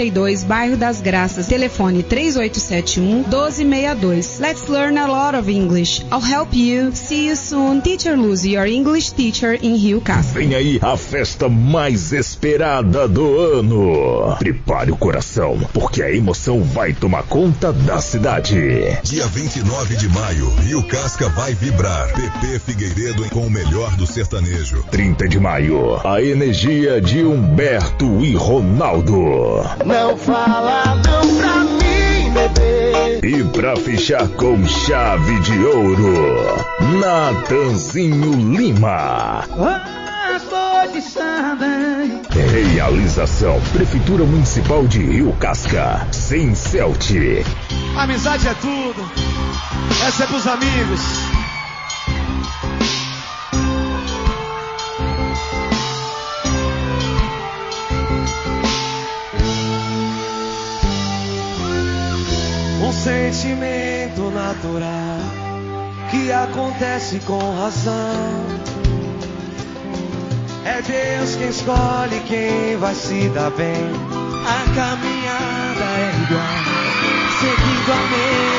Bairro das Graças. Telefone 3871-1262. Let's learn a lot of English. I'll help you. See you soon. Teacher Luz, your English teacher in Rio Casca. Vem aí a festa mais esperada do ano. Prepare o coração, porque a emoção vai tomar conta da cidade. Dia 29 de maio, Rio Casca vai vibrar. Pepe Figueiredo com o melhor do sertanejo. 30 de maio, a energia de Humberto e Ronaldo. Não fala não pra mim, bebê. E pra fechar com chave de ouro, Natanzinho Lima. Realização Prefeitura Municipal de Rio Casca, sem Celt. Amizade é tudo. Essa é pros amigos. Um sentimento natural que acontece com razão. É Deus quem escolhe quem vai se dar bem. A caminhada é igual, seguindo a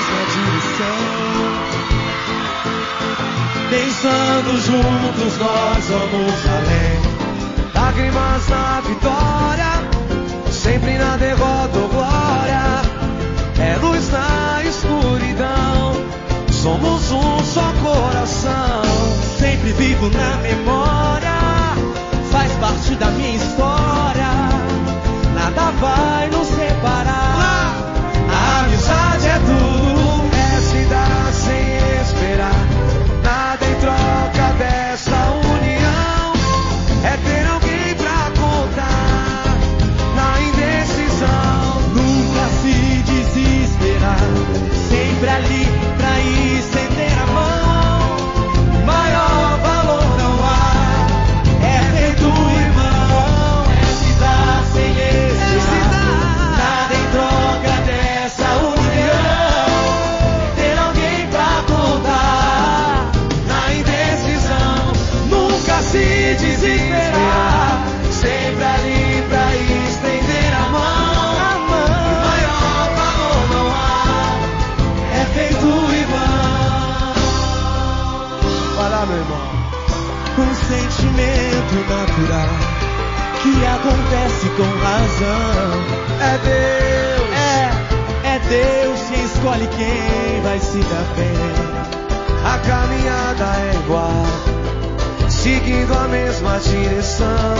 mesma direção. Pensando juntos nós vamos além. Lágrimas na vitória, sempre na derrota ou glória. É luz na escuridão, somos um só coração. Sempre vivo na memória, faz parte da minha história. Nada vai nos separar. A amizade é tudo, é se dar sem esperar. Nada em troca dessa união, é ter alguém pra contar na indecisão. Nunca se desesperar, sempre ali pra estender a mão. Maior valor não há, é ter do irmão. É se dar sem esperar, nada em troca dessa união. Ter alguém pra contar na indecisão. Nunca se desesperar, sempre ali pra estender a mão. Maior valor não há, é feito irmão. Vai lá, meu irmão. Um sentimento natural que acontece com razão. É Deus, é Deus quem escolhe quem vai se dar bem. A caminhada é igual, seguindo a mesma direção.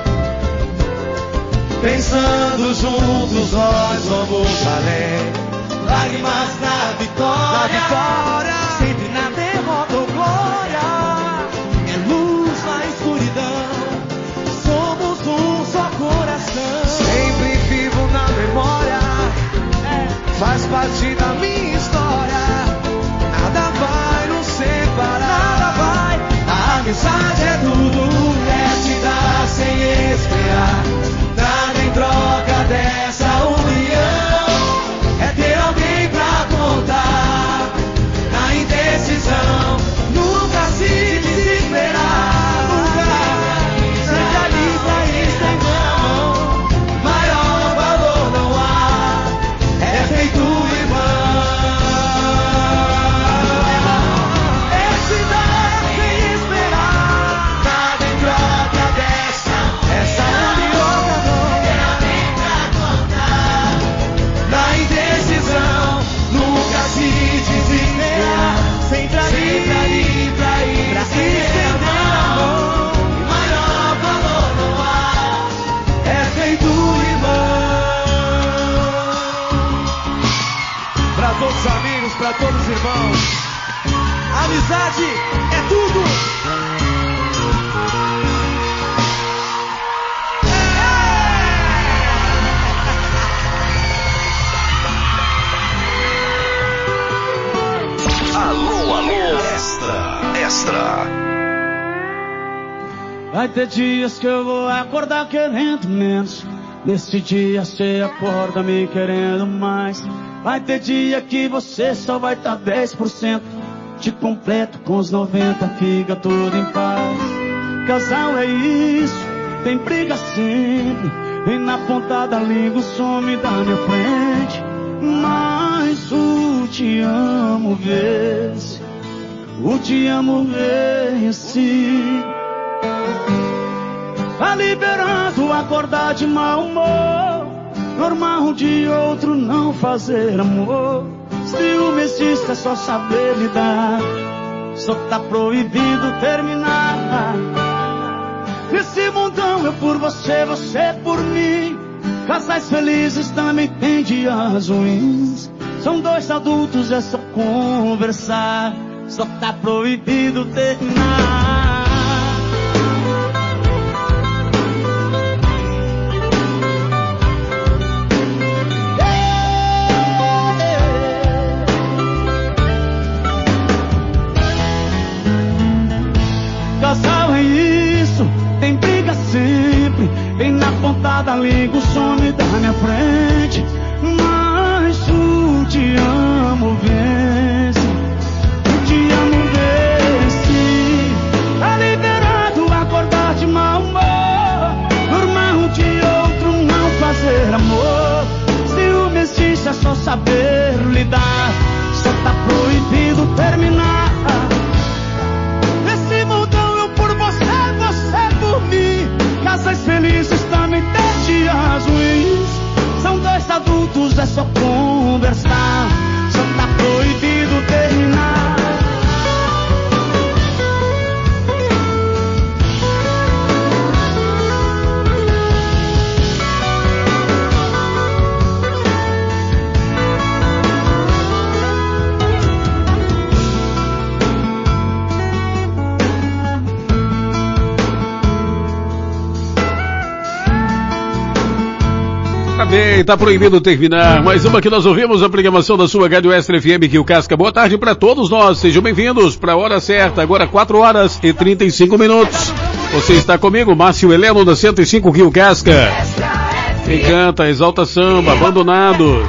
Pensando juntos nós vamos além. Lágrimas na vitória, sempre na derrota ou glória. É luz na escuridão, somos um só coração. Sempre vivo na memória, faz parte da minha história. Nada vai nos separar, nada vai. A amizade é tudo, é se dar sem esperar. Nada em troca dessa união, é ter alguém pra contar na indecisão. Nunca se desesperar, nunca. Sempre ali pra estender a mão. Maior valor não há, é feito irmão. É se dar sem esperar, nada em troca dessa união. Ter alguém pra contar na indecisão. Nunca se desesperar, sempre ali pra estender a mão. Maior valor não há, é feito irmão. Pra todos os amigos, pra todos os irmãos, amizade é tudo. Alô, alô, extra. Vai ter dias que eu vou acordar querendo menos. Nesse dia você acorda me querendo mais. Vai ter dia que você só vai estar 10%. Te completo com os 90, fica tudo em paz. Casal é isso, tem briga sempre. vem na ponta da língua, some da minha frente. Mas o te amo vence, o te amo vence. Tá liberando acordar de mau humor, normal um de outro não fazer amor. Ciúme existe, é só saber lidar, só tá proibido terminar. Nesse mundão eu por você, você por mim. Casais felizes também tem dias ruins. São dois adultos, é só conversar, só tá proibido terminar. Casal é isso, tem briga sempre, vem na ponta da língua, some da minha frente. Mas o te amo vence, o te amo vence. Tá liberado acordar de mau humor, normal um de outro não fazer amor. Ciúme existe, é só saber lidar, só tá proibido terminar. Casais felizes também tem dias ruins. São dois adultos, é só conversar, só tá proibido terminar. Bem, tá proibido terminar. Mais uma que nós ouvimos, a programação da sua Rádio Extra FM, que o Casca. Boa tarde para todos nós, sejam bem-vindos para a hora certa, agora 4 horas e 35 minutos. Você está comigo, Márcio Heleno, da 105 Rio Casca. Quem canta, exalta samba, abandonado.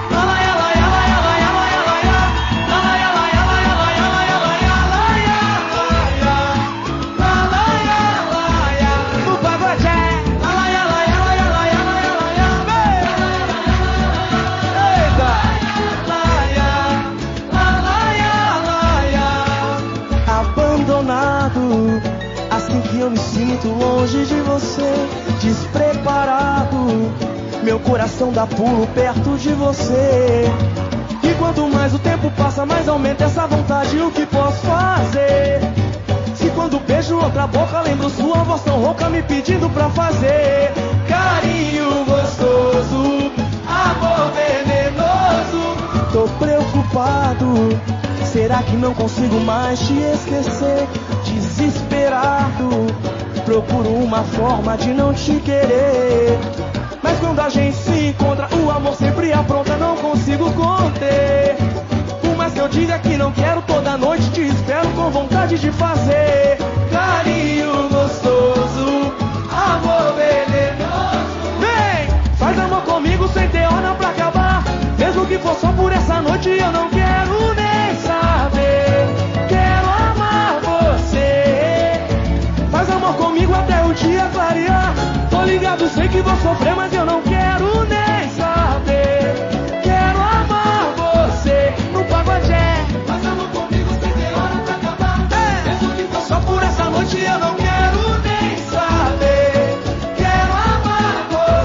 Eu me sinto longe de você, despreparado. Meu coração dá pulo perto de você. E quanto mais o tempo passa, mais aumenta essa vontade. O que posso fazer? Se quando beijo outra boca, lembro sua voz tão rouca me pedindo pra fazer carinho gostoso, amor venenoso. Tô preocupado, será que não consigo mais te esquecer? Desesperado, procuro uma forma de não te querer. Mas quando a gente se encontra, o amor sempre apronta, não consigo conter. Por mais que eu diga que não quero, toda noite te espero com vontade de fazer carinho gostoso, amor venenoso. Vem, faz amor comigo sem ter hora pra acabar. Mesmo que for só por essa noite, eu não quero nem saber. Quero amar você. Faz amor comigo até o dia clarear. Tô ligado, sei que vou sofrer, mas eu não quero nem saber. Quero amar você no pagodé. Faz amor comigo sem ter hora pra acabar. Mesmo que for só por essa noite, eu não quero nem saber. Quero amar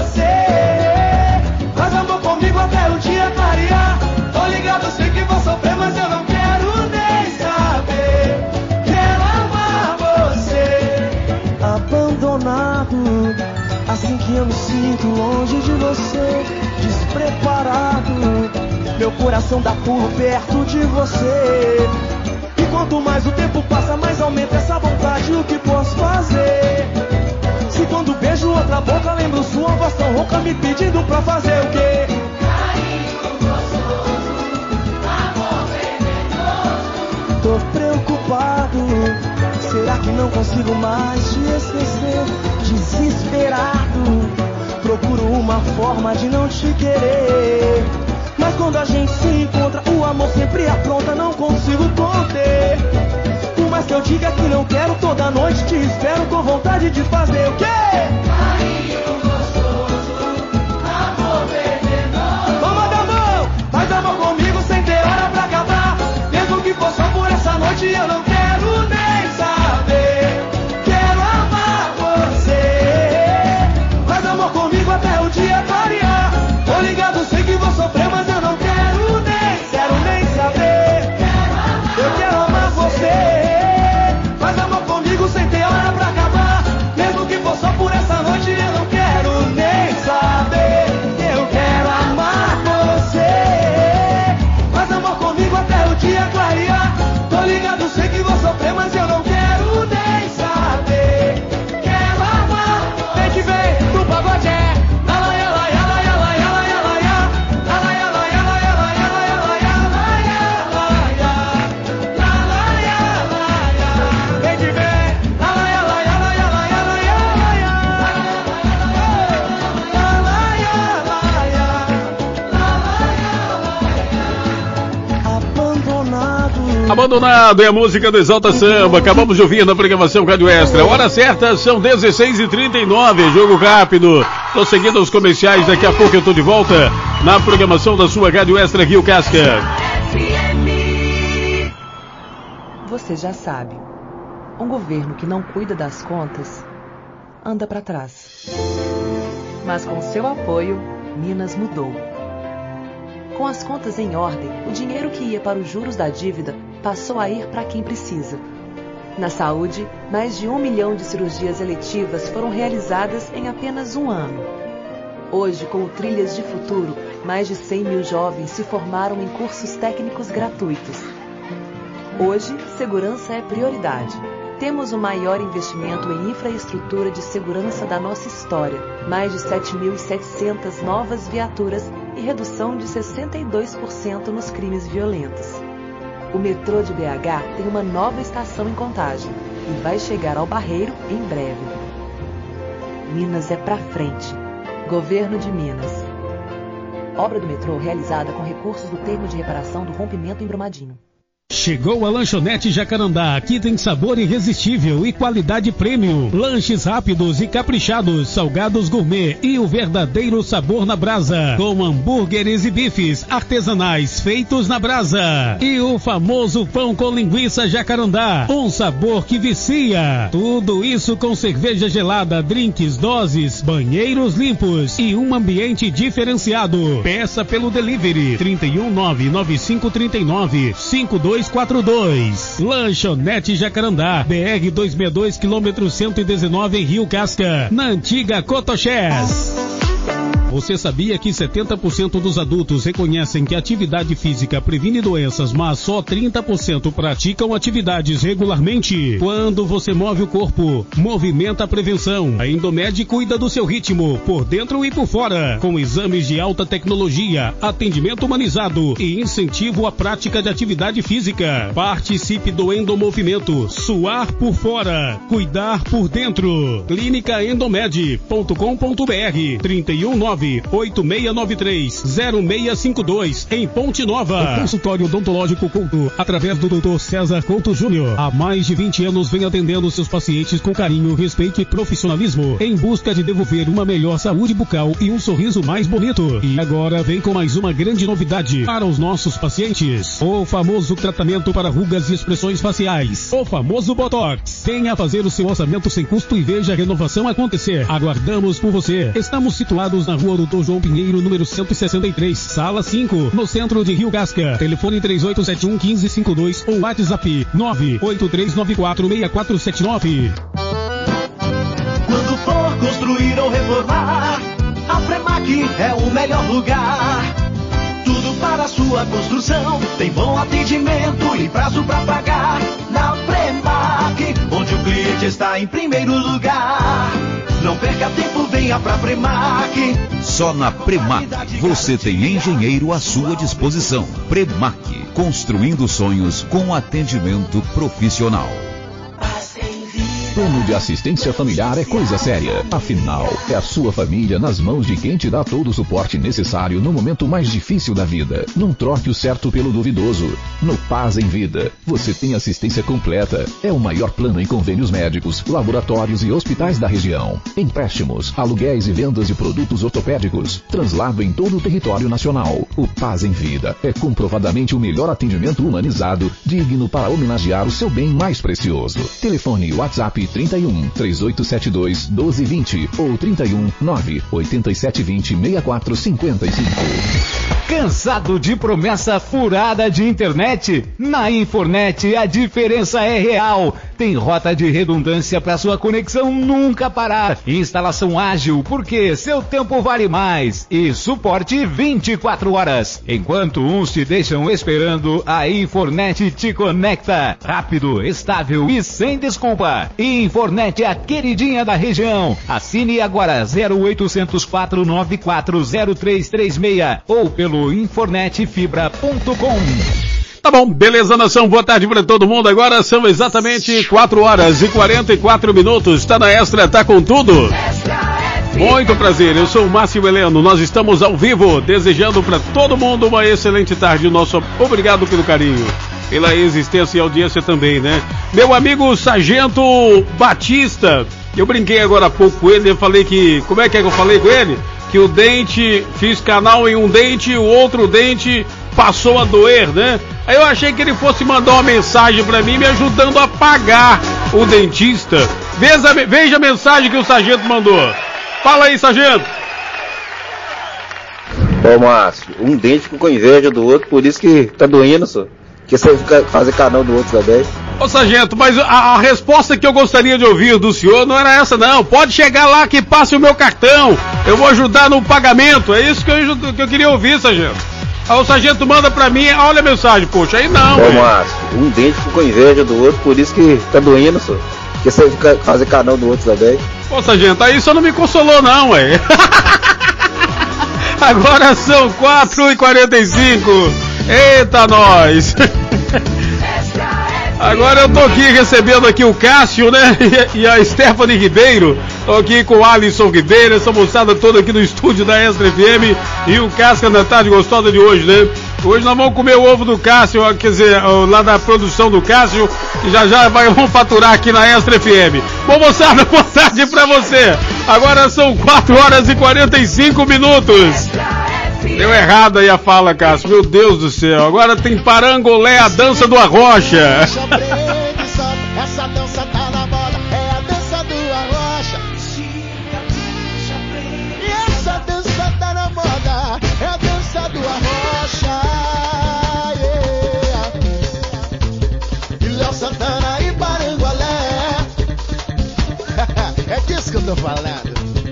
você. Faz amor comigo até o dia clarear. Tô ligado, sei que vou sofrer, mas eu não quero nem saber. Quero amar você. Abandonado, assim que eu me sinto longe de você, despreparado. Meu coração dá pulo perto de você. E quanto mais o tempo passa, mais aumenta essa vontade. O que posso fazer? Se quando beijo outra boca, lembro sua voz tão rouca me pedindo pra fazer o quê? Carinho gostoso, amor venenoso. Tô preocupado, será que não consigo mais te esquecer? Desesperado, procuro uma forma de não te querer. Mas quando a gente se encontra, o amor sempre apronta, não consigo conter. Por mais que eu diga que não quero, toda noite te espero com vontade de fazer o quê? Carinho gostoso, Abandonado é a música do Exalta Samba. Acabamos de ouvir na programação Rádio Extra. Hora certa são 16h39. Jogo rápido. Tô seguindo os comerciais. Daqui a pouco eu tô de volta na programação da sua Rádio Extra Rio Casca. Você já sabe. Um governo que não cuida das contas anda para trás. Mas com seu apoio, Minas mudou. Com as contas em ordem, o dinheiro que ia para os juros da dívida passou a ir para quem precisa. Na saúde, mais de 1 milhão de cirurgias eletivas foram realizadas em apenas um ano. Hoje, com o Trilhas de Futuro, mais de 100 mil jovens se formaram em cursos técnicos gratuitos. Hoje, segurança é prioridade. Temos o maior investimento em infraestrutura de segurança da nossa história, mais de 7.700 novas viaturas e redução de 62% nos crimes violentos. O metrô de BH tem uma nova estação em Contagem e vai chegar ao Barreiro em breve. Minas é pra frente. Governo de Minas. Obra do metrô realizada com recursos do termo de reparação do rompimento em Brumadinho. Chegou a Lanchonete Jacarandá, aqui tem sabor irresistível e qualidade premium. Lanches rápidos e caprichados, salgados gourmet e o verdadeiro sabor na brasa. Com hambúrgueres e bifes artesanais feitos na brasa. E o famoso pão com linguiça Jacarandá, um sabor que vicia. Tudo isso com cerveja gelada, drinks, doses, banheiros limpos e um ambiente diferenciado. Peça pelo delivery 31995395242. Lanchonete Jacarandá, BR 262, quilômetro 119 em Rio Casca, na antiga Cotoxés. Você sabia que 70% dos adultos reconhecem que a atividade física previne doenças, mas só 30% praticam atividades regularmente? Quando você move o corpo, movimenta a prevenção. A Indomed cuida do seu ritmo, por dentro e por fora, com exames de alta tecnologia, atendimento humanizado e incentivo à prática de atividade física. Participe do Endomovimento. Suar por fora, cuidar por dentro. Clínicaendomed.com.br 31986930652 em Ponte Nova. O consultório odontológico Couto, através do Dr. César Couto Júnior. Há mais de 20 anos vem atendendo seus pacientes com carinho, respeito e profissionalismo, em busca de devolver uma melhor saúde bucal e um sorriso mais bonito. E agora vem com mais uma grande novidade para os nossos pacientes: o famoso tratamento para rugas e expressões faciais, o famoso Botox. Venha fazer o seu orçamento sem custo e veja a renovação acontecer. Aguardamos por você. Estamos situados na rua Doutor João Pinheiro, número 163, sala 5, no centro de Rio Casca. Telefone 3871-1552 ou WhatsApp 983946479. Quando for construir ou reformar, a Premac é o melhor lugar. Tudo para a sua construção, tem bom atendimento e prazo para pagar. Na Premac, onde o cliente está em primeiro lugar. Não perca tempo, venha pra Premac. Só na Premac você tem engenheiro à sua disposição. Premac, construindo sonhos com atendimento profissional. Plano de assistência familiar é coisa séria. Afinal, é a sua família nas mãos de quem te dá todo o suporte necessário no momento mais difícil da vida. Não troque o certo pelo duvidoso. No Paz em Vida, você tem assistência completa. É o maior plano em convênios médicos, laboratórios e hospitais da região. Empréstimos, aluguéis e vendas de produtos ortopédicos. Translado em todo o território nacional. O Paz em Vida é comprovadamente o melhor atendimento humanizado, digno para homenagear o seu bem mais precioso. Telefone WhatsApp 31 3872 1220 ou 31 98720 6455. Cansado de promessa furada de internet? Na Infornet a diferença é real. Tem rota de redundância para sua conexão nunca parar. Instalação ágil, porque seu tempo vale mais. E suporte 24 horas. Enquanto uns te deixam esperando, a Infornet te conecta. Rápido, estável e sem desculpa. Infornet é a queridinha da região. Assine agora 0800 494 0336 ou pelo infornetfibra.com. Tá bom, beleza, nação, boa tarde para todo mundo. Agora são exatamente 4 horas e 44 minutos. Tá na Extra, tá com tudo? Muito prazer, eu sou o Márcio Heleno. Nós estamos ao vivo, desejando para todo mundo uma excelente tarde. Nosso obrigado pelo carinho. pela existência e audiência também, né? Meu amigo Sargento Batista, eu brinquei agora há pouco com ele, eu falei que... Como é que eu falei com ele? Que o dente, fiz canal em um dente e o outro dente passou a doer, né? Aí eu achei que ele fosse mandar uma mensagem pra mim me ajudando a pagar o dentista. Veja a mensagem que o sargento mandou. Fala aí, sargento. Ô, Márcio, um dente ficou com inveja do outro, por isso que tá doendo, só. Que você fica fazer canal do outro também. Ô, sargento, mas a resposta que eu gostaria de ouvir do senhor não era essa, não. Pode chegar lá que passe o meu cartão. Eu vou ajudar no pagamento. É isso que eu queria ouvir, sargento. Aí o sargento manda pra mim, olha a mensagem, poxa, aí não. Ô, Márcio, um dente ficou com inveja do outro, por isso que tá doendo, só. Que você fica fazer canal do outro também. Ô, sargento, aí só não me consolou, não, ué. Agora são 4h45. Eita, nós. Agora eu tô aqui recebendo aqui o Cássio, né? E a Stephanie Ribeiro. Tô aqui com o Alisson Ribeiro, essa moçada toda aqui no estúdio da Extra FM. E o Casca na tarde gostosa de hoje, né? Hoje nós vamos comer o ovo do Cássio, quer dizer, lá da produção do Cássio. E já vamos faturar aqui na Extra FM. Bom, moçada, boa tarde pra você. Agora são 4h45. Deu errado aí a fala, Cássio. Meu Deus do céu. Agora tem Parangolé, a dança do Arrocha. Essa dança tá na moda, é a dança do Arrocha. E essa dança tá na moda, é a dança do Arrocha. Yeah. E Léo Santana e Parangolé. É disso que eu tô falando.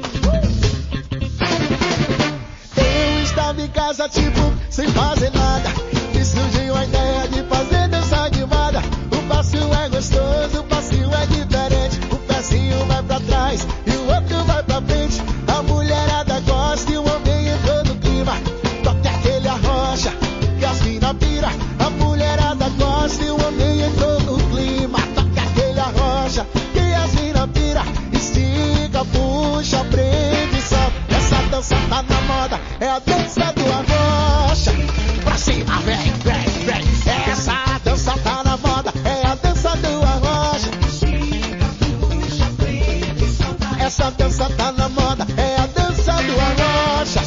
Em casa, tipo, sem fazer nada. Me surgiu a ideia de fazer dança animada. O passinho é gostoso, o passinho é diferente. O pezinho vai pra trás e o outro vai pra frente. A mulherada gosta e o homem entrou no clima. Toque aquele Arrocha, que as mina pira. A mulherada gosta e o homem entrou no clima. Toque aquele Arrocha, que as mina pira. Estica, puxa, prende e solta. Essa dança tá na moda, é a dança do Arrocha. Pra cima, vem, vem, vem. Essa dança tá na moda, é a dança do Arrocha. Essa dança tá na moda, é a dança do Arrocha.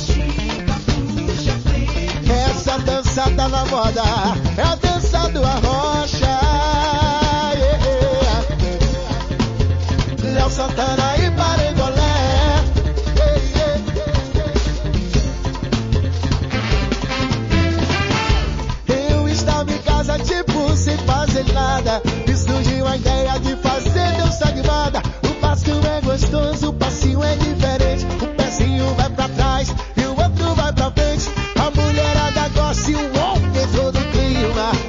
Essa dança tá na moda, é a dança do Arrocha. Yeah. Léo Santana e Parangolé. Tipo, sem fazer nada. Me surgiu a ideia de fazer dança animada. O passinho é gostoso, o passinho é diferente. O pezinho vai pra trás e o outro vai pra frente. A mulherada gosta e o homem entrou no clima.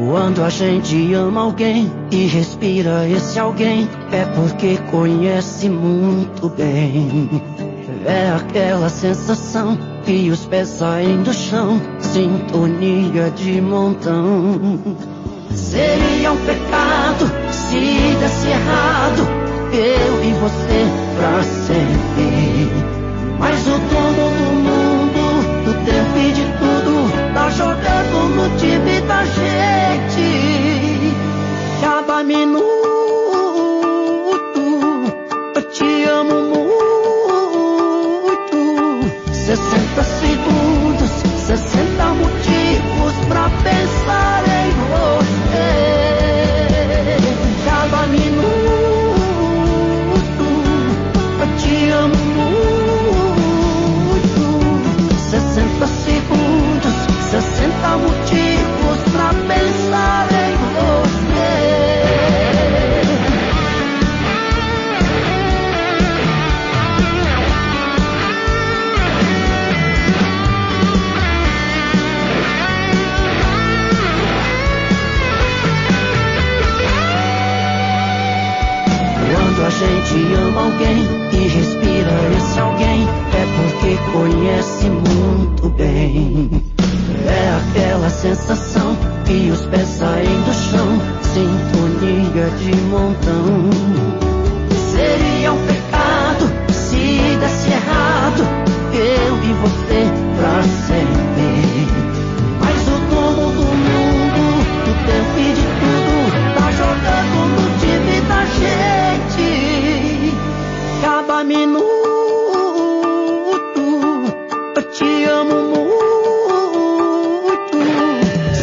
Quando a gente ama alguém e respira esse alguém, é porque conhece muito bem. É aquela sensação que os pés saem do chão, sintonia de montão. Seria um pecado se desse errado, eu e você pra sempre. Mas o dono do mundo, do tempo e de tudo, tá jogando no time da gente. Cada minuto eu te amo muito. 60 segundos, 60 motivos pra pensar em você. Cada minuto eu te amo muito. 60 segundos, 60 motivos pra pensar em você. Quando a gente ama alguém e respira esse alguém, é porque conhece muito bem. É aquela sensação que os pés saem do chão, sintonia de montão. Seria um pecado se desse errado, eu e você pra sempre. Mas o dono do mundo, do tempo e de tudo, tá jogando no time da gente. Cada minuto eu te amo muito.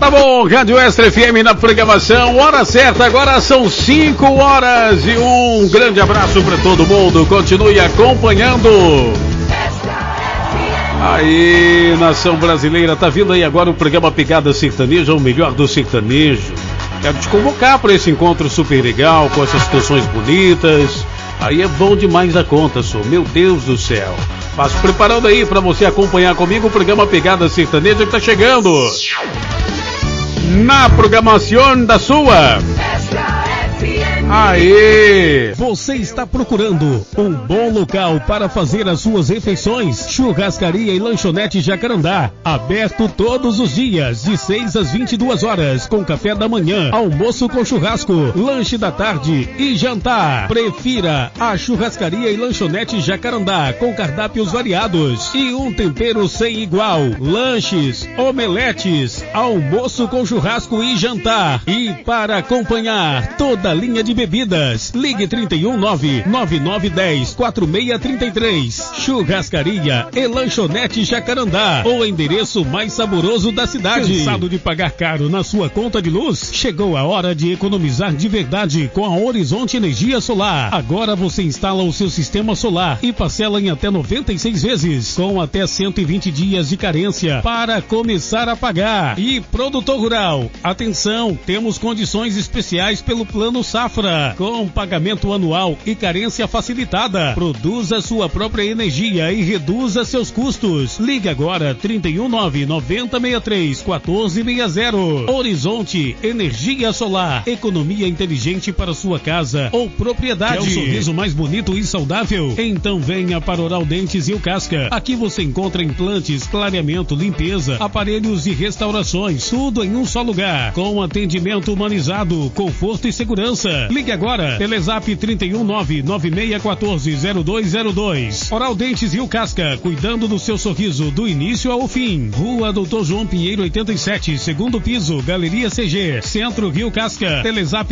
Tá bom, Rádio Extra FM na programação, hora certa, agora são 5 horas e um grande abraço para todo mundo, continue acompanhando. Aí, nação brasileira, tá vindo aí agora o programa Pegada Sertaneja, o melhor do sertanejo. Quero te convocar para esse encontro super legal, com essas canções bonitas. Aí é bom demais a conta, só. Meu Deus do céu. Mas preparando aí para você acompanhar comigo o programa Pegada Sertaneja que tá chegando. Na programação da sua. Aê! Você está procurando um bom local para fazer as suas refeições? Churrascaria e Lanchonete Jacarandá, aberto todos os dias, de 6 às 22 horas, com café da manhã, almoço com churrasco, lanche da tarde e jantar. Prefira a Churrascaria e Lanchonete Jacarandá, com cardápios variados e um tempero sem igual. Lanches, omeletes, almoço com churrasco e jantar. E para acompanhar toda a linha de bebidas, ligue 319-9910-4633. Churrascaria e Lanchonete Jacarandá, o endereço mais saboroso da cidade. Cansado de pagar caro na sua conta de luz? Chegou a hora de economizar de verdade com a Horizonte Energia Solar. Agora você instala o seu sistema solar e parcela em até 96 vezes, com até 120 dias de carência para começar a pagar. E produtor rural, atenção, temos condições especiais pelo Plano Safra, com pagamento anual e carência facilitada. Produza sua própria energia e reduza seus custos. Ligue agora 319-9063-1460. Horizonte Energia Solar, economia inteligente para sua casa ou propriedade. É o sorriso mais bonito e saudável? Então venha para Oral Dentes e o Casca. Aqui você encontra implantes, clareamento, limpeza, aparelhos e restaurações, tudo em um só lugar, com atendimento humanizado, conforto e segurança. Ligue agora, Telezap 319-9614-0202. Oral Dentes e o Casca, cuidando do seu sorriso do início ao fim. Rua Doutor João Pinheiro 87, segundo piso, Galeria CG, Centro Rio Casca. Telezap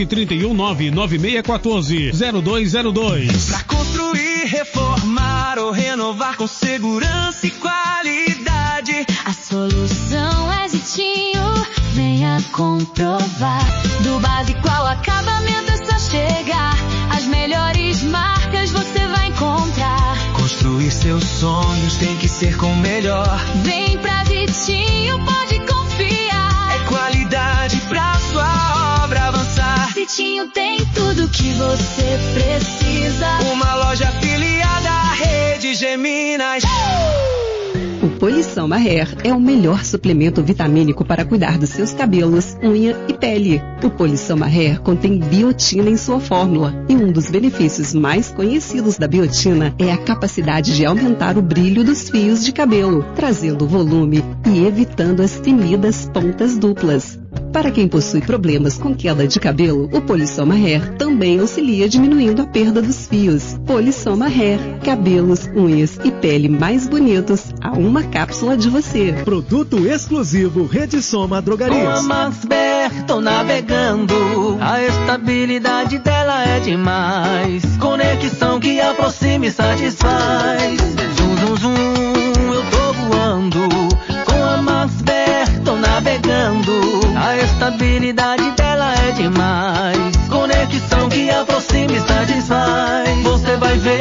319-9614-0202. Pra construir, reformar ou renovar com segurança e qualidade, a solução é Zitinho, venha comprovar. Do básico ao acabamento é só chegar, as melhores marcas você vai encontrar. Construir seus sonhos tem que ser com o melhor. Vem pra Vitinho, pode confiar. É qualidade pra sua obra avançar. Vitinho tem tudo que você precisa. Uma loja afiliada à rede Geminas. O Polissoma Hair é o melhor suplemento vitamínico para cuidar dos seus cabelos, unha e pele. O Polissoma Hair contém biotina em sua fórmula e um dos benefícios mais conhecidos da biotina é a capacidade de aumentar o brilho dos fios de cabelo, trazendo volume e evitando as temidas pontas duplas. Para quem possui problemas com queda de cabelo, o Polissoma Hair também auxilia diminuindo a perda dos fios. Polissoma Hair, cabelos, unhas e pele mais bonitos a uma cápsula de você. Produto exclusivo Rede Soma Drogarias. Com a Maxber tô navegando, a estabilidade dela é demais. Conexão que aproxima e satisfaz. Zum, zum, zum, eu tô voando. Com a Maxber tô navegando, a estabilidade dela é demais. Conexão que aproxima e satisfaz. Você vai ver,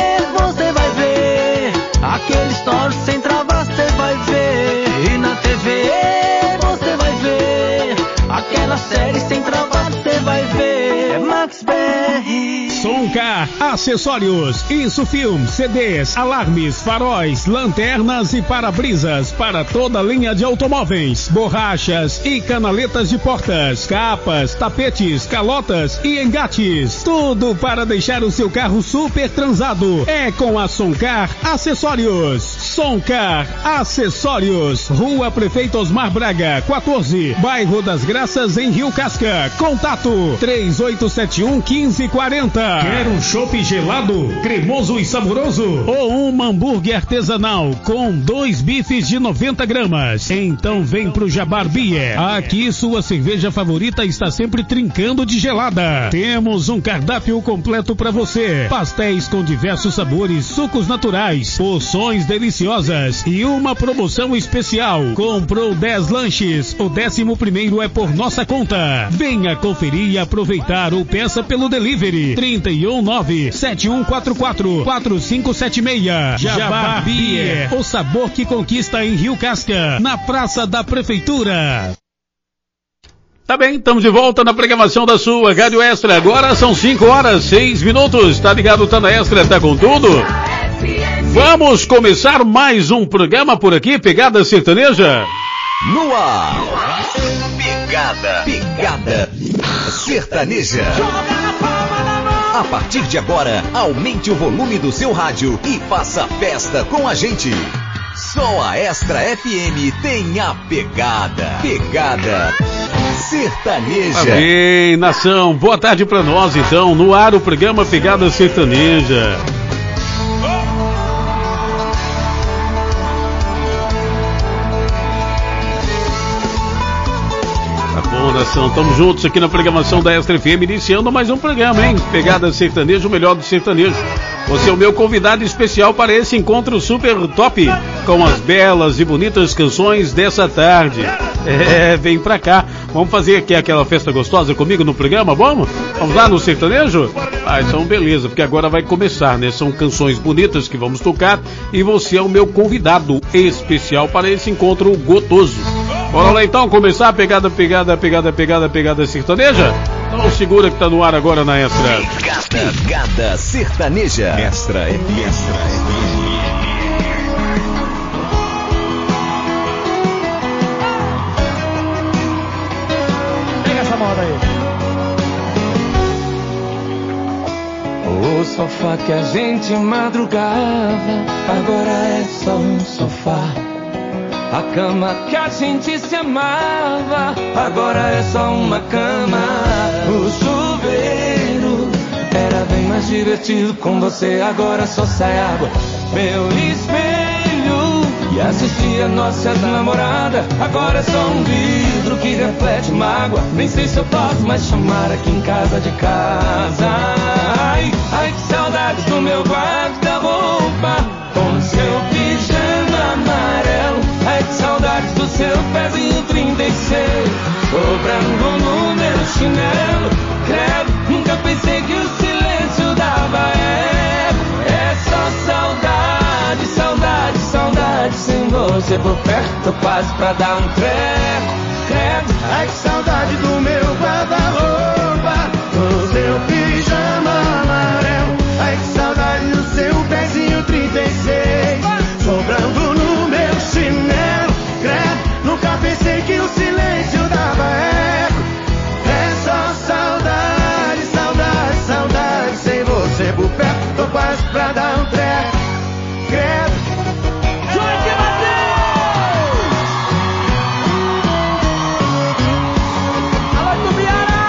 aquele story sem trava você vai ver. E na TV você vai ver, aquela série sem trava você vai ver. É Maxber. Soncar, acessórios, Insufilm, CDs, alarmes, faróis, lanternas e para-brisas para toda a linha de automóveis, borrachas e canaletas de portas, capas, tapetes, calotas e engates. Tudo para deixar o seu carro super transado. É com a Soncar Acessórios. Soncar Acessórios, Rua Prefeito Osmar Braga, 14, Bairro das Graças, em Rio Casca. Contato 3871-1540. Quer um chopp gelado, cremoso e saboroso? Ou um hambúrguer artesanal com 2 bifes de 90 gramas? Então vem pro Jabar Beer. Aqui sua cerveja favorita está sempre trincando de gelada. Temos um cardápio completo para você. Pastéis com diversos sabores, sucos naturais, porções deliciosas deliciosas e uma promoção especial. Comprou 10 lanches, o 11º é por nossa conta. Venha conferir e aproveitar ou peça pelo delivery 319-7144-4576. Jabá Beer, o sabor que conquista em Rio Casca, na Praça da Prefeitura. Tá bem, estamos de volta na programação da sua Rádio Extra. Agora são 5h06. Tá ligado, tá na Extra, tá com tudo? Vamos começar mais um programa por aqui, Pegada Sertaneja? No ar. Pegada Sertaneja. A partir de agora, aumente o volume do seu rádio e faça festa com a gente. Só a Extra FM tem a Pegada Sertaneja. Tá bem, nação, boa tarde pra nós então, no ar o programa Pegada Sertaneja. Tá bom, nação, estamos juntos aqui na programação da Extra FM, iniciando mais um programa, hein? Pegada Sertaneja, o melhor do sertanejo. Você é o meu convidado especial para esse encontro super top, com as belas e bonitas canções dessa tarde. Vem pra cá. Vamos fazer aqui aquela festa gostosa comigo no programa, vamos? Vamos lá no sertanejo? Então beleza, porque agora vai começar, né? São canções bonitas que vamos tocar e você é o meu convidado especial para esse encontro gostoso. Bora lá então começar a pegada sertaneja? Então segura que tá no ar agora na Extra. Pegada Sertaneja. Extra FM. Pega essa moda aí. O sofá que a gente madrugava, agora é só um sofá. A cama que a gente se amava, agora é só uma cama. O chuveiro era bem mais divertido com você, agora só sai água. Meu espelho que assistia nossa namorada, agora é só um vidro que reflete mágoa. Nem sei se eu posso mais chamar aqui em casa de casa. Ai, ai, que saudades do meu guarda-roupa com seu pijama amarelo. Ai, que saudades do seu pezinho 36 sobrando no meu chinelo. Credo, nunca pensei que o silêncio dava eco. É só saudade, saudade, saudade. Sem você por perto, quase pra dar um treco. Credo, ai, que saudade do meu guarda-roupa com seu pijama amarelo. Ai, que saudade do seu pezinho 36 sobrando no meu chinelo. Credo, nunca pensei que o silêncio dava eco. É só saudade, saudade, saudade. Sem você por perto, tô quase pra dar um treco. Credo. Jorge Matheus! Alô, Tubiara!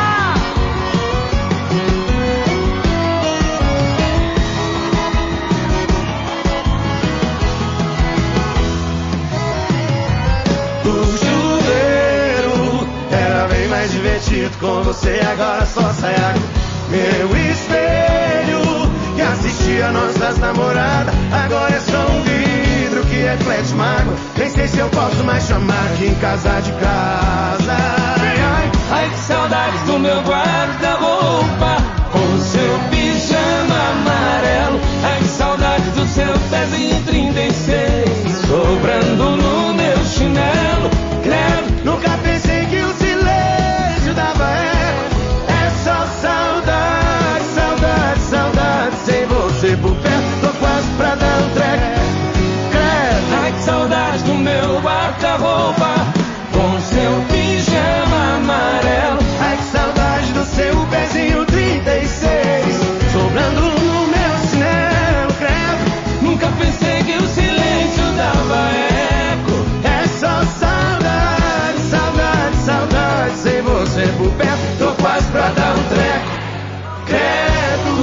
O chuveiro era bem mais divertido com você, agora só sai água. Meu espelho que assistia nossas namoradas, agora é só um vidro que reflete mágoa. Nem sei se eu posso mais chamar aqui em casa de casa. Ai, ai, ai, que saudades do meu guarda-roupa com seu pijama amarelo. Ai, que saudades do seu pezinho 36 sobrando no meu chinelo. Credo, nunca pensei que o silêncio dava eco. É só saudade, saudade, saudade. Sem você por perto, tô quase pra dar um treco. Credo, ai, que saudade do meu guarda-roupa com seu pijama amarelo. Ai, que saudade do seu pezinho 36 sobrando no meu chinelo. Credo, nunca pensei que o silêncio dava eco. É só saudade, saudade, saudade. Sem você por perto, tô quase pra dar um treco. Credo.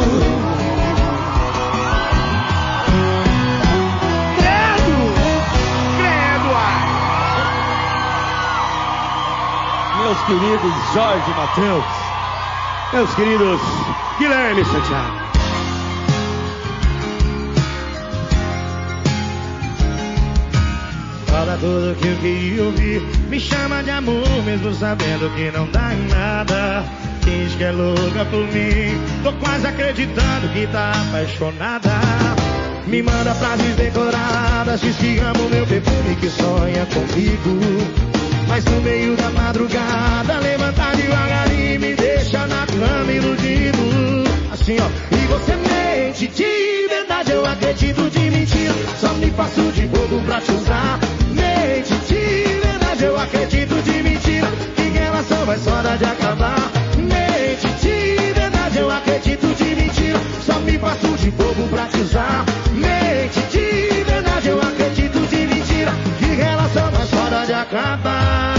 Credo. Credo. Meus queridos Jorge Matheus, meus queridos Guilherme Santiago. Fala tudo que eu queria ouvir. Me chama de amor mesmo sabendo que não dá em nada. Diz que é louca por mim. Tô quase acreditando que tá apaixonada. Me manda frases decoradas. Diz que ama o meu perfume, que sonha comigo. Mas no meio da madrugada levanta devagarinho e me deixa na cama iludido. Assim ó, e você mente de verdade, eu acredito de mentira. Só me faço de bobo pra te usar. Mente de verdade, eu acredito de mentira. Que relação vai só dar de acabar. Mente de verdade, eu acredito de mentira. Só me faço de bobo pra te usar. Mente de verdade, eu acredito de mentira. Que relação vai só dar de acabar.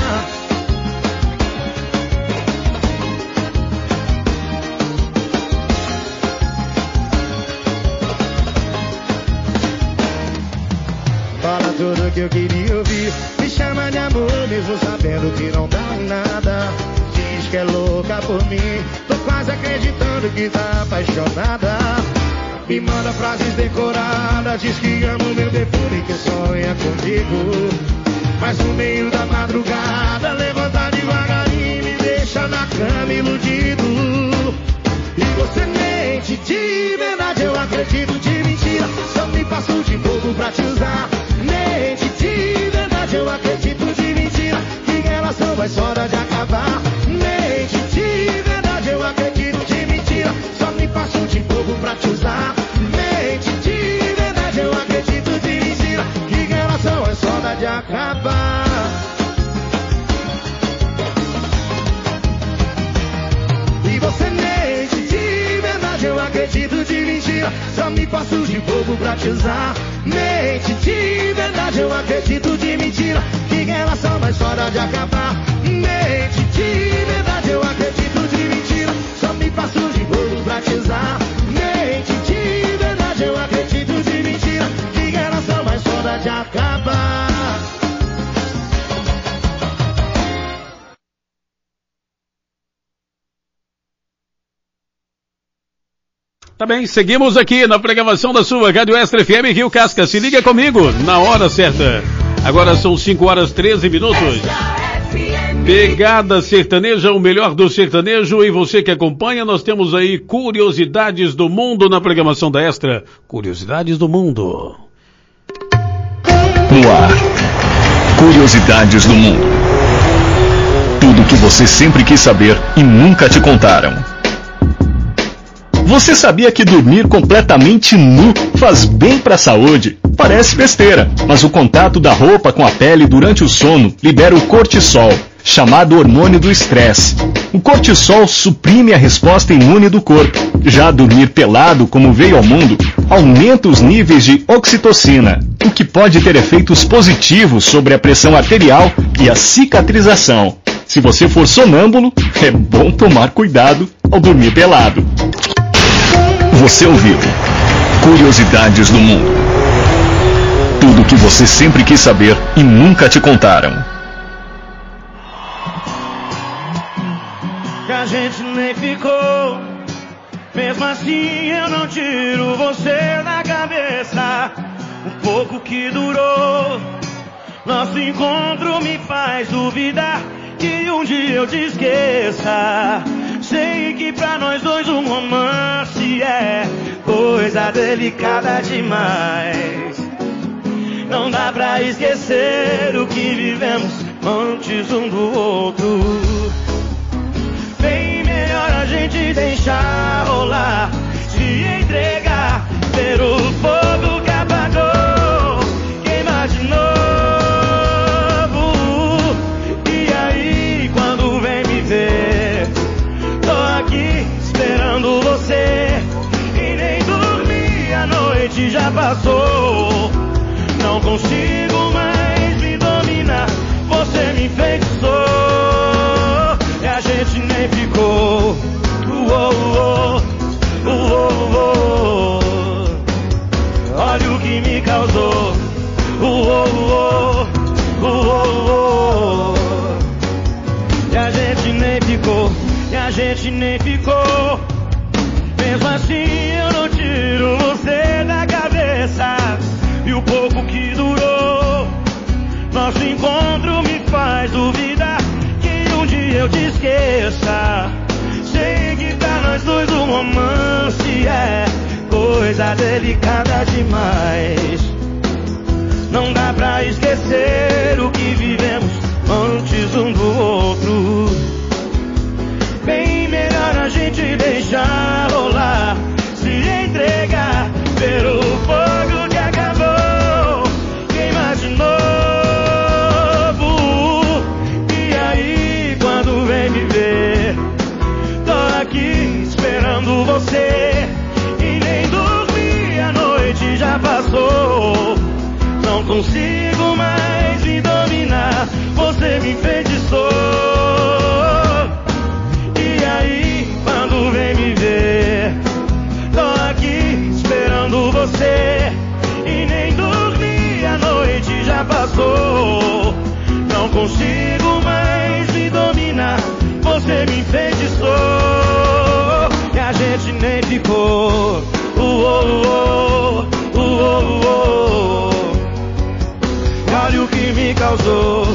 Fala tudo que eu queria ouvir. Me chama de amor mesmo sabendo que não dá em nada. Diz que é louca por mim. Tô quase acreditando que tá apaixonada. Me manda frases decoradas. Diz que ama o meu perfume, que sonha comigo. Mas no meio da madrugada levanta devagarinho e me deixa na cama iludido. E você mente de verdade, eu acredito de mentira. Só me passo de bobo pra te usar. Mente de verdade, eu acredito de mentira. Que relação vai só dar de acabar. Mente de verdade, eu acredito de mentira. Só me passo de bobo pra te usar. Mente de verdade, eu acredito de mentira. Que relação é só dar de acabar. E você mente de verdade, eu acredito de mentira. Só me passo de bobo pra te usar. Mente de verdade, eu acredito de mentira. Que relação mais fora de acabar. Mente de verdade, eu acredito de mentira. Só me passo de bobo pra te usar. Mente de verdade, eu acredito de mentira. Que relação mais fora de acabar. Tá bem, seguimos aqui na programação da sua Rádio Extra FM Rio Casca. Se liga comigo na hora certa. Agora são 5 horas 13 minutos. Pegada sertaneja, o melhor do sertanejo. E você que acompanha, nós temos aí curiosidades do mundo na programação da Extra. Curiosidades do mundo. No ar. Curiosidades do mundo. Tudo que você sempre quis saber e nunca te contaram. Você sabia que dormir completamente nu faz bem para a saúde? Parece besteira, mas o contato da roupa com a pele durante o sono libera o cortisol, chamado hormônio do estresse. O cortisol suprime a resposta imune do corpo. Já dormir pelado, como veio ao mundo, aumenta os níveis de oxitocina, o que pode ter efeitos positivos sobre a pressão arterial e a cicatrização. Se você for sonâmbulo, é bom tomar cuidado ao dormir pelado. Você ouviu Curiosidades do Mundo. Tudo o que você sempre quis saber e nunca te contaram. Que a gente nem ficou. Mesmo assim eu não tiro você da cabeça. O pouco que durou. Nosso encontro me faz duvidar que um dia eu te esqueça. Sei que pra nós dois um romance é coisa delicada demais. Não dá pra esquecer o que vivemos antes um do outro. Bem melhor a gente deixar rolar, se entregar, ver o fogo que apagou, queimar de novo. E aí quando vem me ver, tô aqui esperando você. E nem dormi, a noite já passou. Não consigo mais me dominar, você me enfeitiçou. E a gente nem ficou. Olha o que me causou. E a gente nem ficou. E a gente nem ficou. Mesmo assim eu não tiro você da cabeça. E o pouco que durou, esqueça. Sei que pra nós dois o romance é coisa delicada demais. Não dá pra esquecer o que vivemos antes um do outro. Bem melhor a gente deixar rolar, se entregar, ver o fogo que acabou, queimar de novo. E aí, quando vem me ver, tô aqui esperando você. E nem dormi, a noite já passou. Não consigo mais me dominar, você me enfeitiçou. E aí, quando vem me ver, tô aqui esperando você. E nem dormi, a noite já passou. Não consigo mais me dominar, você me enfeitiçou. E a gente nem ficou. Olha o que me causou.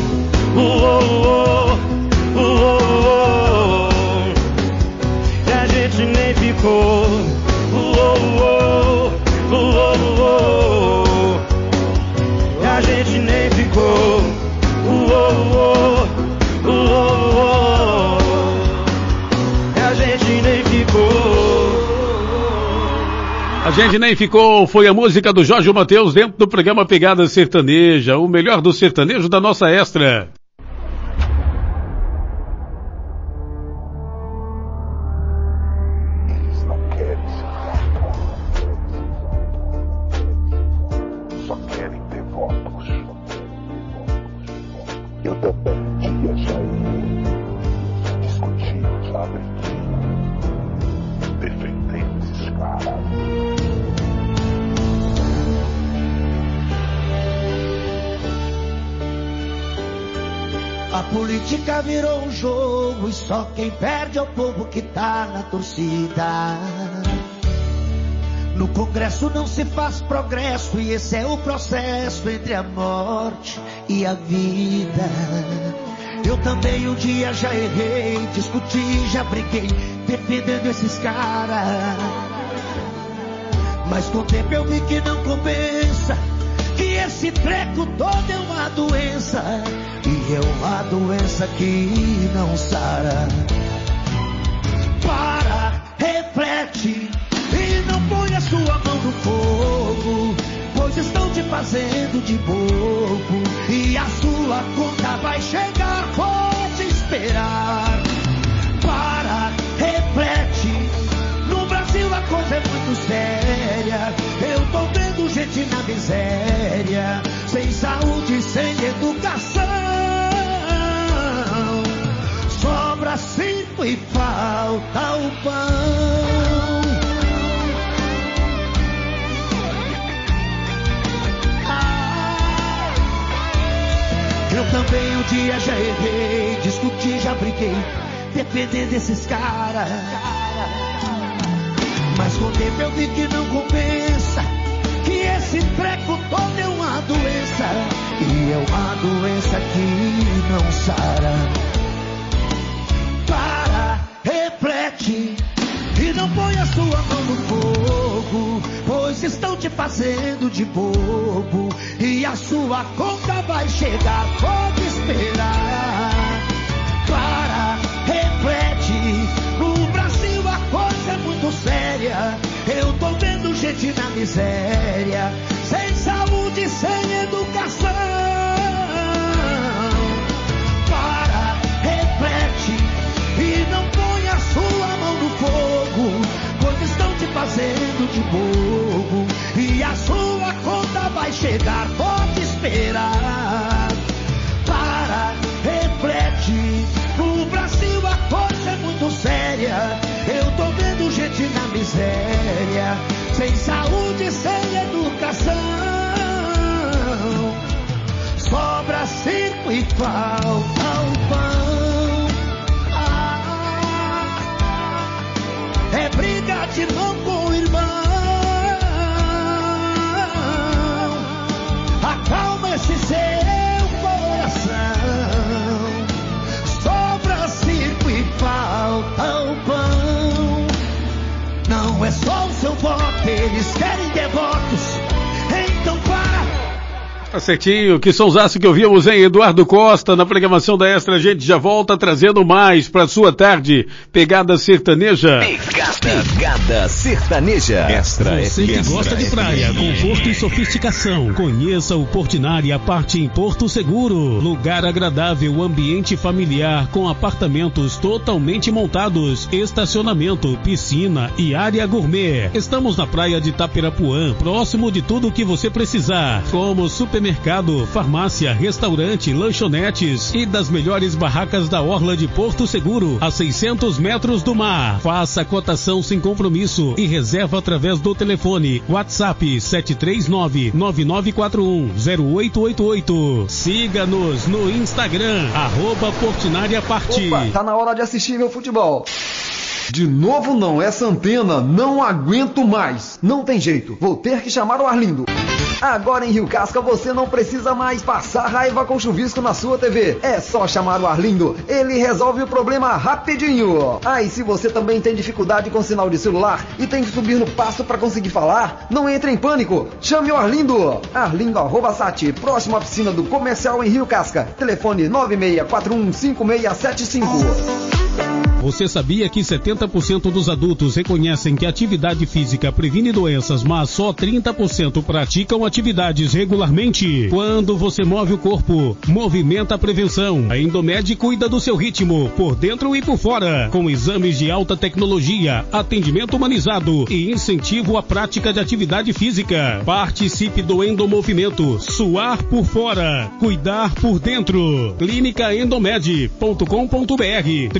E a gente nem ficou. E a gente nem ficou. E a gente nem ficou. A gente nem ficou, foi a música do Jorge Mateus dentro do programa Pegada Sertaneja, o melhor do sertanejo da nossa extra. Eles não querem se tratar. Só querem ter votos. Eu também tinha já discutir, sabe? Defendendo esses caras. A política virou um jogo e só quem perde é o povo que tá na torcida. No Congresso não se faz progresso e esse é o processo entre a morte e a vida. Eu também um dia já errei, discuti, já briguei, defendendo esses caras. Mas com o tempo eu vi que não compensa, que esse treco todo é uma doença. E é uma doença que não sara. Para, reflete e não põe a sua mão no fogo, pois estão te fazendo de bobo. E a sua conta vai chegar, pode esperar. Para, reflete, no Brasil a coisa é muito séria. Eu tô vendo gente na miséria, sem saúde, sem educação. Sobra 5 e falta o pão. Eu também um dia já errei, discuti, já briguei, defendendo esses caras. Mas com o tempo eu vi que não compensa, que esse treco todo é uma doença. E é uma doença que não sara. Para, reflete e não põe a sua mão no fogo, pois estão te fazendo de bobo. E a sua conta vai chegar, pode esperar. Para, reflete, no Brasil a coisa é muito séria. Eu tô vendo gente na miséria, sem saúde, sem educação. Para, reflete e não põe a sua mão no fogo, pois estão te fazendo de bobo. E a sua conta vai chegar, pode esperar. Para, reflete, no Brasil a coisa é muito séria. Eu tô vendo gente na miséria, sem saúde, sem educação. Sobra 5 e falta o pão. É briga de irmão com irmão. Tá certinho, que sonsaço que ouvimos, hein? Eduardo Costa, na programação da Extra, a gente já volta trazendo mais pra sua tarde. Pegada sertaneja. Pegada sertaneja. Extra Você que gosta de praia, conforto e sofisticação. Conheça o Portinari Aparte em Porto Seguro. Lugar agradável, ambiente familiar, com apartamentos totalmente montados, estacionamento, piscina e área gourmet. Estamos na praia de Tapirapuã, próximo de tudo o que você precisar, como supermercado, farmácia, restaurante, lanchonetes e das melhores barracas da orla de Porto Seguro, a 600 metros do mar. Faça a cotação sem compromisso e reserva através do telefone WhatsApp 739-9941-0888. Siga-nos no Instagram, @Portinari-Aparte. Opa, tá na hora de assistir meu futebol. De novo não, essa antena não aguento mais. Não tem jeito, vou ter que chamar o Arlindo. Agora em Rio Casca você não precisa mais passar raiva com chuvisco na sua TV. É só chamar o Arlindo, ele resolve o problema rapidinho. Ah, e se você também tem dificuldade com sinal de celular e tem que subir no passo para conseguir falar, não entre em pânico, chame o Arlindo. Arlindo@sat, próximo à piscina do Comercial em Rio Casca. Telefone 96415675. Você sabia que 70% dos adultos reconhecem que a atividade física previne doenças, mas só 30% praticam atividades regularmente? Quando você move o corpo, movimenta a prevenção. A Endomed cuida do seu ritmo, por dentro e por fora, com exames de alta tecnologia, atendimento humanizado e incentivo à prática de atividade física. Participe do Endomovimento. Suar por fora, cuidar por dentro. Clínicaendomed.com.br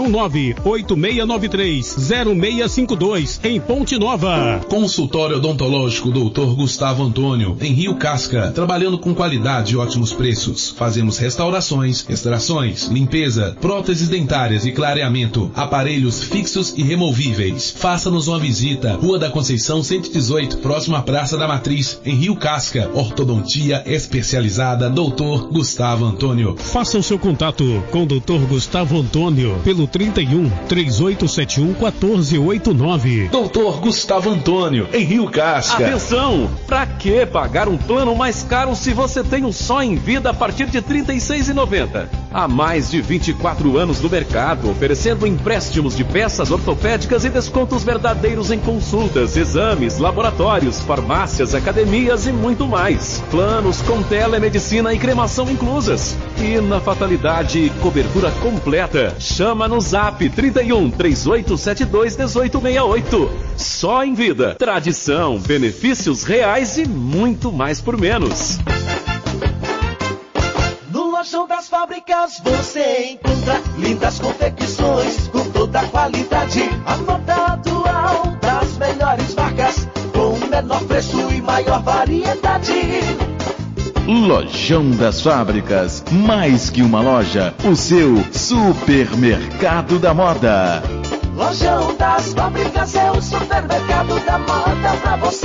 319-8693-0652 em Ponte Nova. Consultório odontológico Dr. Gustavo Antônio, em Rio Casca, trabalhando com qualidade e ótimos preços. Fazemos restaurações, extrações, limpeza, próteses dentárias e clareamento, aparelhos fixos e removíveis. Faça-nos uma visita, Rua da Conceição 118, próximo à Praça da Matriz, em Rio Casca. Ortodontia especializada Dr. Gustavo Antônio. Faça o seu contato com o Dr. Gustavo Antônio pelo 31-3871-1489. Doutor Gustavo Antônio, em Rio Casca. Atenção! Pra que pagar um plano mais caro se você tem um só em vida a partir de R$ 36,90? Há mais de 24 anos no mercado, oferecendo empréstimos de peças ortopédicas e descontos verdadeiros em consultas, exames, laboratórios, farmácias, academias e muito mais. Planos com telemedicina e cremação inclusas. E na fatalidade, cobertura completa. Chama no Zap 31-3872-1868. Só em vida. Tradição, benefícios reais e muito mais por menos. No Lojão das Fábricas você encontra lindas confecções com toda a qualidade. A moda atual das melhores marcas com o menor preço e maior variedade. Lojão das Fábricas, mais que uma loja, o seu supermercado da moda. Lojão das Fábricas é o supermercado da moda pra você.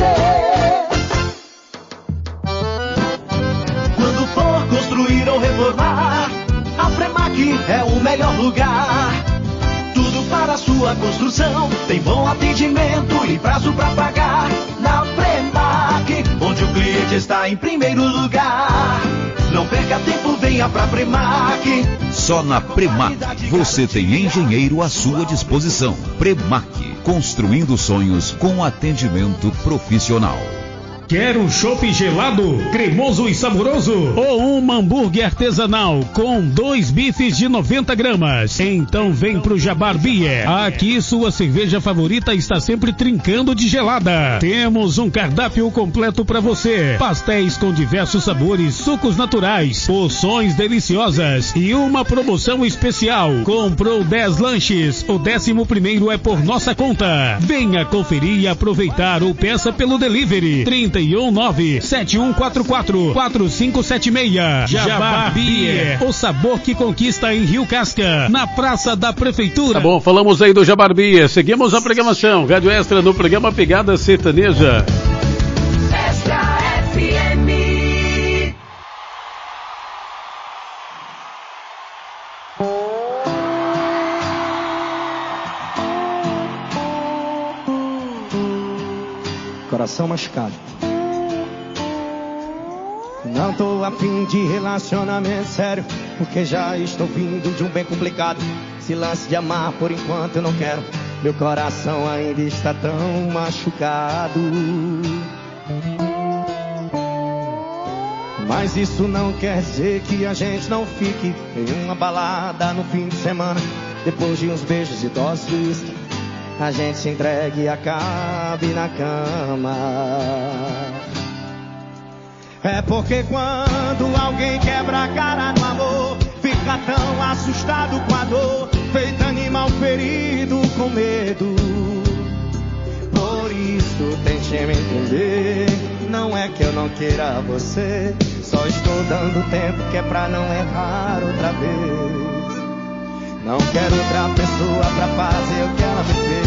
Quando for construir ou reformar, a Premac é o melhor lugar. Tudo para a sua construção, tem bom atendimento e prazo pra pagar. Na Premac, onde o cliente está em primeiro lugar. Não perca tempo, venha pra Premac. Só na Premac você tem engenheiro à sua disposição. Premac, construindo sonhos com atendimento profissional. Quer um chopp gelado, cremoso e saboroso? Ou um hambúrguer artesanal com 2 bifes de 90 gramas? Então vem pro Jabar Beer. Aqui sua cerveja favorita está sempre trincando de gelada. Temos um cardápio completo para você. Pastéis com diversos sabores, sucos naturais, porções deliciosas e uma promoção especial. Comprou 10 lanches, o 11º é por nossa conta. Venha conferir e aproveitar ou peça pelo delivery. 319-7144-4576. Jabar Beer, o sabor que conquista em Rio Casca, na Praça da Prefeitura. Tá bom, falamos aí do Jabar Beer. Seguimos a programação. Rádio Extra no programa Pegada Sertaneja. Extra FM. Coração machucado. Não tô afim de relacionamento sério, porque já estou vindo de um bem complicado. Esse lance de amar por enquanto eu não quero. Meu coração ainda está tão machucado. Mas isso não quer dizer que a gente não fique em uma balada no fim de semana. Depois de uns beijos e doses de uísque, a gente se entregue e acabe na cama. É porque quando alguém quebra a cara no amor, fica tão assustado com a dor, feito animal ferido com medo. Por isso tente me entender, não é que eu não queira você, só estou dando tempo que é pra não errar outra vez. Não quero outra pessoa pra fazer o que ela me fez.